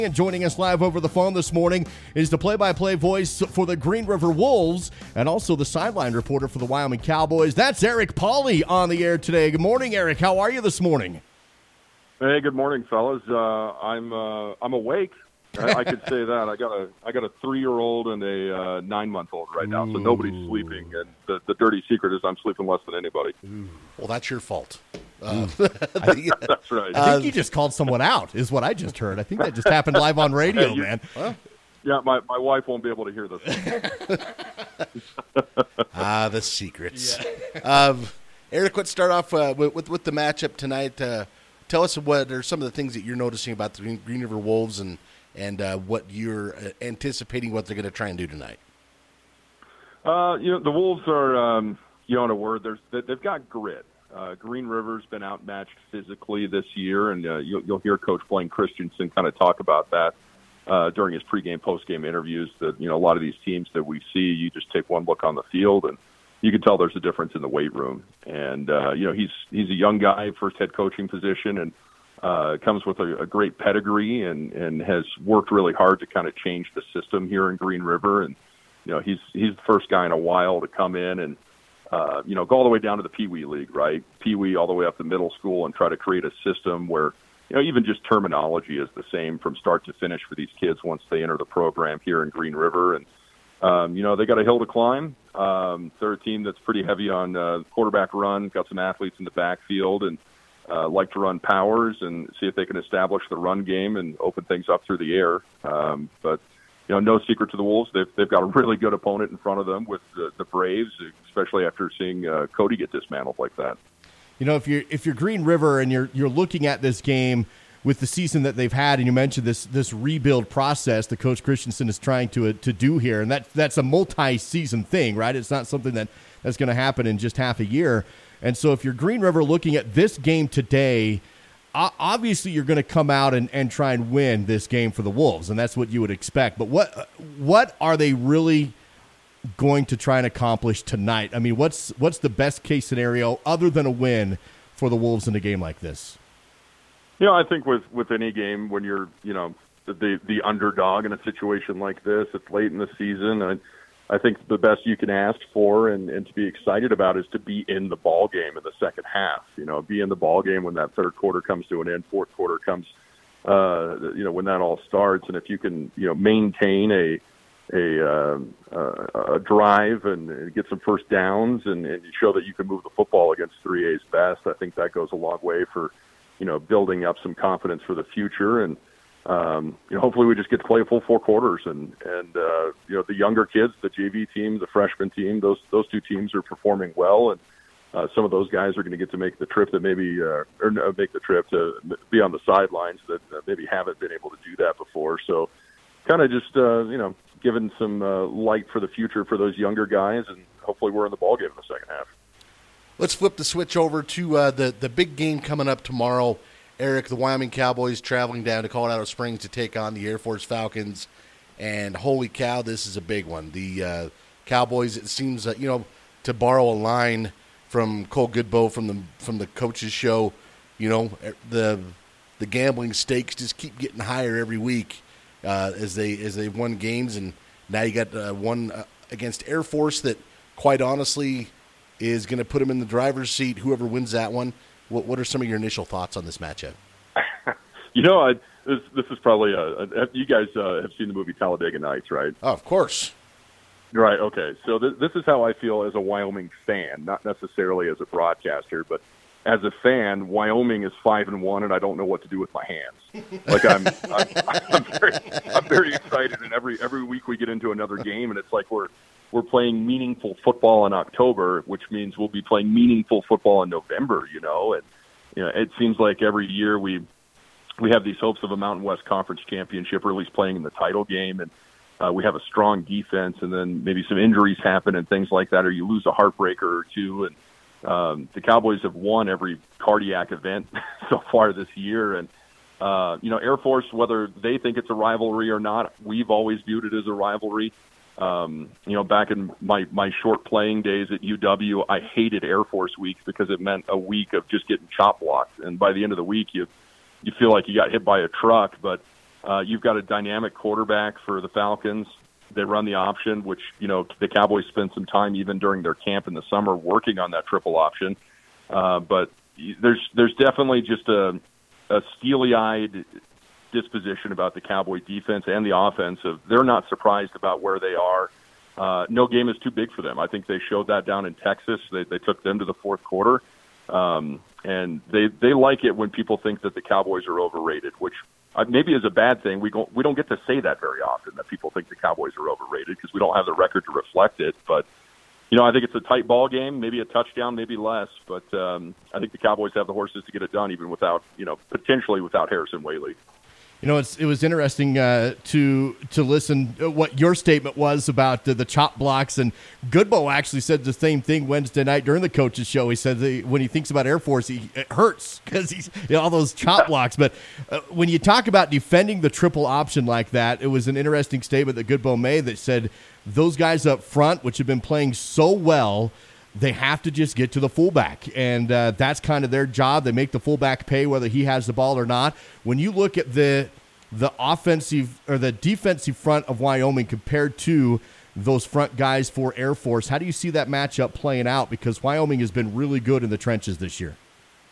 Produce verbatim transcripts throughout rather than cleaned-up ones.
And joining us live over the phone this morning is the play-by-play voice for the Green River Wolves and also the sideline reporter for the Wyoming Cowboys. That's Eric Pauley on the air today. Good morning, Eric. How are you this morning? Hey, good morning, fellas. Uh, I'm uh, I'm awake. I, I could say that. I got a I got a three-year-old and a uh, nine-month-old right now, so nobody's sleeping. And the, the dirty secret is I'm sleeping less than anybody. Well, that's your fault. Uh, I think, that's right. I think you just called someone out, is what I just heard. I think that just happened live on radio, hey, you, man. Huh? Yeah, my, my wife won't be able to hear this. Ah, the secrets. Yeah. um, Eric, let's start off uh, with, with with the matchup tonight. Uh, tell us what are some of the things that you're noticing about the Green, Green River Wolves and and uh, what you're uh, anticipating what they're going to try and do tonight. Uh, you know, the Wolves are, um, you know, in a word, there's, they've got grit. Uh, Green River's been outmatched physically this year, and uh, you'll, you'll hear Coach Blaine Christensen kind of talk about that uh, during his pregame, postgame interviews. That you know, a lot of these teams that we see, you just take one look on the field, and you can tell there's a difference in the weight room. And uh, you know, he's he's a young guy, first head coaching position, and uh, comes with a, a great pedigree, and, and has worked really hard to kind of change the system here in Green River. And you know, he's he's the first guy in a while to come in and. Uh, you know, go all the way down to the Pee Wee League, right? Pee Wee all the way up to middle school and try to create a system where, you know, even just terminology is the same from start to finish for these kids once they enter the program here in Green River. And, um, you know, they got a hill to climb. Um, they're a team that's pretty heavy on uh, quarterback run, got some athletes in the backfield, and uh, like to run powers and see if they can establish the run game and open things up through the air. Um, but, you know, no secret to the Wolves. They've, they've got a really good opponent in front of them with the, the Braves, especially after seeing uh, Cody get dismantled like that. You know, if you're if you're Green River and you're you're looking at this game with the season that they've had, and you mentioned this this rebuild process that Coach Christensen is trying to uh, to do here, and that that's a multi-season thing, right? It's not something that, that's going to happen in just half a year. And so if you're Green River looking at this game today, obviously you're going to come out and, and try and win this game for the Wolves, and that's what you would expect. But what what are they really going to try and accomplish tonight? I mean, what's what's the best case scenario other than a win for the Wolves in a game like this? You know, I think with, with any game when you're, you know, the the underdog in a situation like this, it's late in the season. I, I think the best you can ask for and, and to be excited about is to be in the ball game in the second half. You know, be in the ball game when that third quarter comes to an end, fourth quarter comes, uh, you know, when that all starts. And if you can, you know, maintain a a, uh, uh, a drive and get some first downs and, and you show that you can move the football against three A's best, I think that goes a long way for, you know, building up some confidence for the future. And, Um, you know, hopefully we just get to play a full four quarters, and and uh, you know, the younger kids, the J V team, the freshman team, those those two teams are performing well, and uh, some of those guys are going to get to make the trip that maybe uh, or no, make the trip to be on the sidelines that uh, maybe haven't been able to do that before. So, kind of just uh, you know, giving some uh, light for the future for those younger guys, and hopefully we're in the ballgame in the second half. Let's flip the switch over to uh, the the big game coming up tomorrow. Eric, the Wyoming Cowboys traveling down to Colorado Springs to take on the Air Force Falcons, and holy cow, this is a big one. The uh, Cowboys, it seems, uh, you know, to borrow a line from Cole Goodbow from the from the coach's show, you know, the the gambling stakes just keep getting higher every week uh, as they as they've won games, and now you got uh, one uh, against Air Force that, quite honestly, is going to put them in the driver's seat. Whoever wins that one. What What are some of your initial thoughts on this matchup? You know, I, this this is probably a, a you guys uh, have seen the movie Talladega Nights, right? Oh, of course. Right. Okay. So th- this is how I feel as a Wyoming fan, not necessarily as a broadcaster, but as a fan. Wyoming is five and one, and I don't know what to do with my hands. Like I'm, I'm, I'm very, I'm very excited, and every every week we get into another game, and it's like we're. We're playing meaningful football in October, which means we'll be playing meaningful football in November, you know. And you know, it seems like every year we we have these hopes of a Mountain West Conference championship, or at least playing in the title game, and uh, we have a strong defense, and then maybe some injuries happen and things like that, or you lose a heartbreaker or two. And um, the Cowboys have won every cardiac event so far this year. And, uh, you know, Air Force, whether they think it's a rivalry or not, we've always viewed it as a rivalry. Um, you know, back in my, my short playing days at U W, I hated Air Force Week because it meant a week of just getting chop blocked. And by the end of the week, you you feel like you got hit by a truck. But Uh, you've got a dynamic quarterback for the Falcons. They run the option, which, you know, the Cowboys spent some time even during their camp in the summer working on that triple option. Uh, but there's there's definitely just a, a steely-eyed disposition about the Cowboy defense and the offense. Of they're not surprised about where they are. Uh, no game is too big for them. I think they showed that down in Texas. They, they took them to the fourth quarter. Um, and they, they like it when people think that the Cowboys are overrated, which uh, maybe is a bad thing. We don't, we don't get to say that very often, that people think the Cowboys are overrated, because we don't have the record to reflect it. But, you know, I think it's a tight ball game, maybe a touchdown, maybe less. But um, I think the Cowboys have the horses to get it done, even without, you know, potentially without Harrison Whaley. You know, it's, it was interesting uh, to to listen what your statement was about the, the chop blocks, and Goodbow actually said the same thing Wednesday night during the coaches show. He said that when he thinks about Air Force, he, it hurts because he's you know, all those chop blocks. But uh, when you talk about defending the triple option like that, it was an interesting statement that Goodbow made that said those guys up front, which have been playing so well, they have to just get to the fullback, and uh, that's kind of their job. They make the fullback pay whether he has the ball or not. When you look at the the offensive or the defensive front of Wyoming compared to those front guys for Air Force, how do you see that matchup playing out? Because Wyoming has been really good in the trenches this year.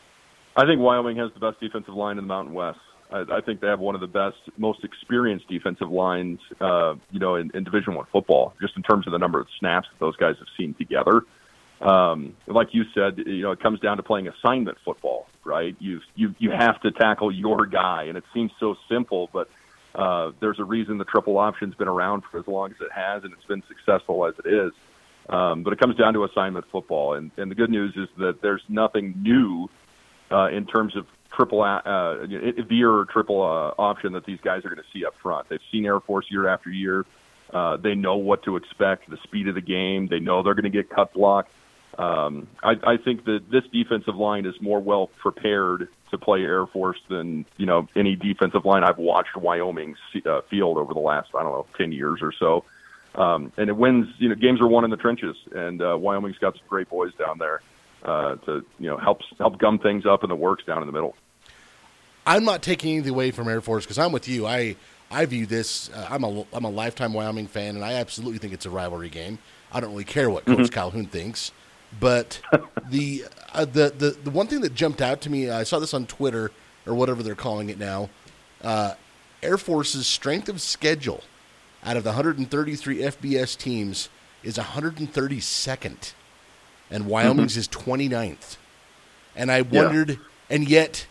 I think Wyoming has the best defensive line in the Mountain West. I, I think they have one of the best, most experienced defensive lines, uh, you know, in, in Division One football, just in terms of the number of snaps that those guys have seen together. Um, like you said, you know, it comes down to playing assignment football, right? You you you have to tackle your guy, and it seems so simple, but uh, there's a reason the triple option's been around for as long as it has, and it's been successful as it is. Um, but it comes down to assignment football, and, and the good news is that there's nothing new uh, in terms of triple uh, veer or triple uh, option that these guys are going to see up front. They've seen Air Force year after year. Uh, they know what to expect, the speed of the game. They know they're going to get cut blocked. Um, I, I think that this defensive line is more well prepared to play Air Force than, you know, any defensive line I've watched Wyoming uh, field over the last, I don't know, ten years or so. Um, and it wins, you know, games are won in the trenches, and uh, Wyoming's got some great boys down there uh, to, you know, help, help gum things up in the works down in the middle. I'm not taking anything away from Air Force because I'm with you. I, I view this, uh, I'm a, I'm a lifetime Wyoming fan, and I absolutely think it's a rivalry game. I don't really care what Coach mm-hmm. Calhoun thinks. But the, uh, the the the one thing that jumped out to me, I saw this on Twitter or whatever they're calling it now. Uh, Air Force's strength of schedule out of the one hundred thirty-three F B S teams is one hundred thirty-second, and Wyoming's mm-hmm. is twenty-ninth. And I wondered, yeah. and yet,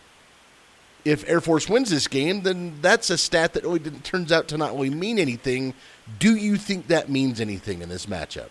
if Air Force wins this game, then that's a stat that really didn't, turns out to not really mean anything. Do you think that means anything in this matchup?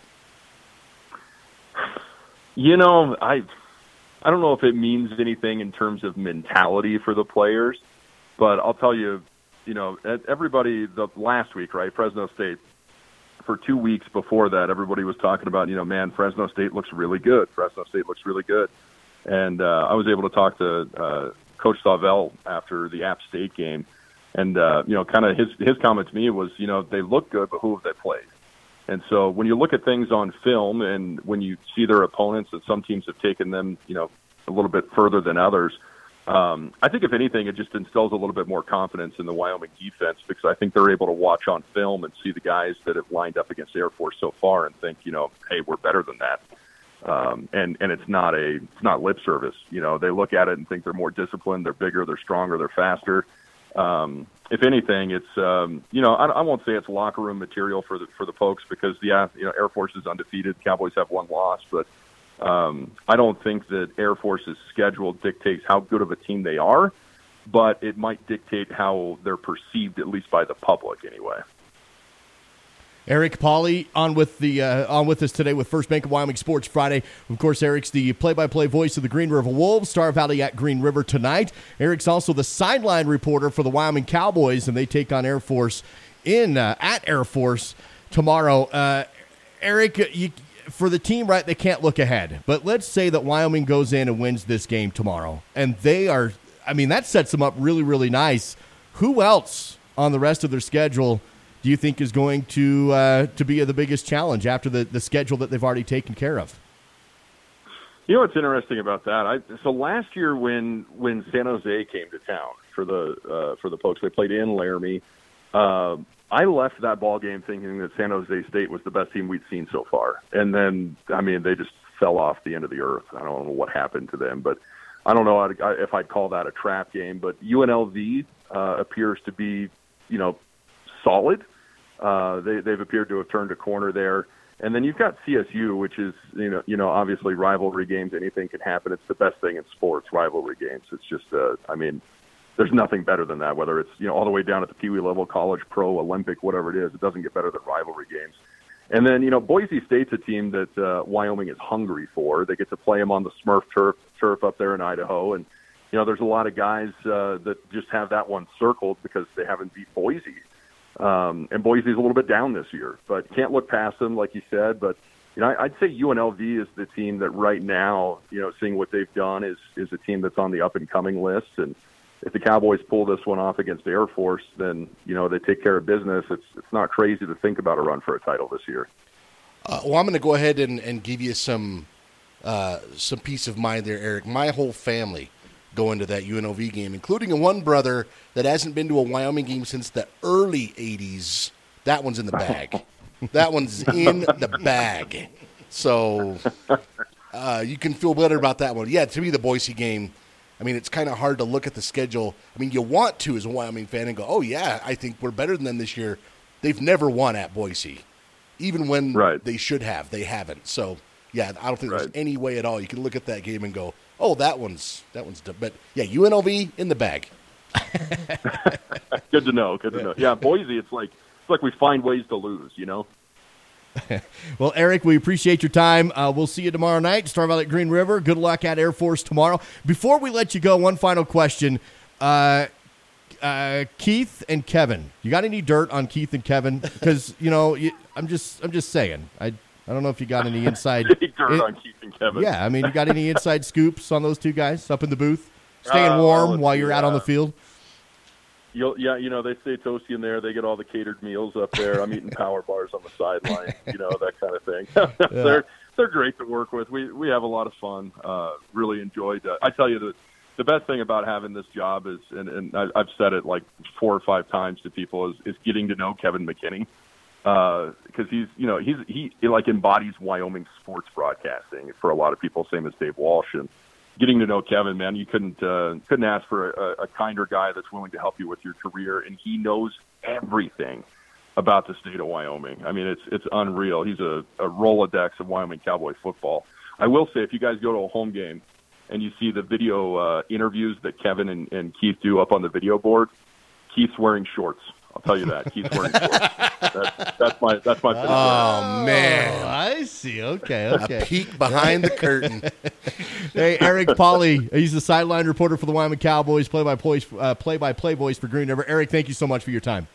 You know, I I don't know if it means anything in terms of mentality for the players, but I'll tell you, you know, everybody the last week, right, Fresno State, for two weeks before that, everybody was talking about, you know, man, Fresno State looks really good. Fresno State looks really good. And uh, I was able to talk to uh, Coach Savell after the App State game, and, uh, you know, kind of his, his comment to me was, you know, they look good, but who have they played? And so when you look at things on film and when you see their opponents, and some teams have taken them, you know, a little bit further than others, um, I think if anything, it just instills a little bit more confidence in the Wyoming defense, because I think they're able to watch on film and see the guys that have lined up against Air Force so far and think, you know, hey, we're better than that. Um, and, and it's not a, it's not lip service. You know, they look at it and think they're more disciplined, they're bigger, they're stronger, they're faster. Um, if anything, it's, um, you know, I, I won't say it's locker room material for the, for the Pokes, because, yeah, you know, Air Force is undefeated. Cowboys have one loss, but, um, I don't think that Air Force's schedule dictates how good of a team they are, but it might dictate how they're perceived, at least by the public anyway. Eric Pauly on with the uh, on with us today with First Bank of Wyoming Sports Friday. Of course, Eric's the play-by-play voice of the Green River Wolves, Star Valley at Green River tonight. Eric's also the sideline reporter for the Wyoming Cowboys, and they take on Air Force in uh, at Air Force tomorrow. Uh, Eric, you, for the team, right, they can't look ahead. But let's say that Wyoming goes in and wins this game tomorrow, and they are, I mean, that sets them up really, really nice. Who else on the rest of their schedule do you think is going to uh, to be the biggest challenge after the, the schedule that they've already taken care of? You know what's interesting about that? I, so last year when when San Jose came to town for the uh, for the Pokes, they played in Laramie. Uh, I left that ball game thinking that San Jose State was the best team we'd seen so far, and then I mean they just fell off the end of the earth. I don't know what happened to them, but I don't know if I'd call that a trap game. But U N L V uh, appears to be, you know, solid. Uh, they they've appeared to have turned a corner there. And then you've got C S U, which is, you know, you know, obviously rivalry games, anything can happen. It's the best thing in sports, rivalry games. It's just, uh, I mean, there's nothing better than that, whether it's, you know, all the way down at the Pee Wee level, college, pro, Olympic, whatever it is. It doesn't get better than rivalry games. And then, you know, Boise State's a team that uh, Wyoming is hungry for. They get to play them on the Smurf turf, turf up there in Idaho. And, you know, there's a lot of guys uh, that just have that one circled because they haven't beat Boise. Um, and Boise's a little bit down this year, but can't look past them, like you said. But, you know, I'd say U N L V is the team that right now, you know, seeing what they've done is, is a team that's on the up-and-coming list. And if the Cowboys pull this one off against the Air Force, then, you know, they take care of business. It's it's not crazy to think about a run for a title this year. Uh, well, I'm going to go ahead and, and give you some uh, some peace of mind there, Eric. My whole family go into that U N L V game, including a one brother that hasn't been to a Wyoming game since the early eighties. That one's in the bag. That one's in the bag. So uh, you can feel better about that one. Yeah, to me, the Boise game, I mean, it's kind of hard to look at the schedule. I mean, you want to, as a Wyoming fan, and go, oh, yeah, I think we're better than them this year. They've never won at Boise. Even when right. they should have, they haven't. So, yeah, I don't think right. there's any way at all you can look at that game and go, oh, that one's that one's done. But, yeah, U N L V in the bag. Good to know. Good to know. Yeah, Boise, it's like it's like we find ways to lose, you know? Well, Eric, we appreciate your time. Uh, we'll see you tomorrow night. Storm out at Green River. Good luck at Air Force tomorrow. Before we let you go, one final question. Uh, uh, Keith and Kevin, you got any dirt on Keith and Kevin? Because, you know, you, I'm just I'm just saying. I I don't know if you got any inside. Any dirt in, on Keith and Kevin. Yeah, I mean, you got any inside scoops on those two guys up in the booth? Staying uh, warm well, while you're see, out uh, on the field? You'll, yeah, you know, they stay toasty in there. They get all the catered meals up there. I'm eating power bars on the sideline, you know, that kind of thing. Yeah. they're they're great to work with. We we have a lot of fun. Uh, really enjoyed. Uh, I tell you, the the best thing about having this job is, and, and I, I've said it like four or five times to people, is, is getting to know Kevin McKinney, because uh, he's you know he's he, he like embodies Wyoming sports broadcasting for a lot of people, same as Dave Walsh. And getting to know Kevin, man, you couldn't uh, couldn't ask for a, a kinder guy that's willing to help you with your career, and he knows everything about the state of Wyoming. I mean, it's it's unreal. He's a, a Rolodex of Wyoming Cowboy football. I will say, if you guys go to a home game and you see the video uh, interviews that Kevin and, and Keith do up on the video board, Keith's wearing shorts. I'll tell you that. Keith's wearing shorts. That's, that's my that's my. Oh, man, I see. Okay, okay. A peek behind the curtain. Hey, Eric Pauly, he's the sideline reporter for the Wyoming Cowboys, play-by-play uh, play-by-play voice for Green River. Eric, thank you so much for your time.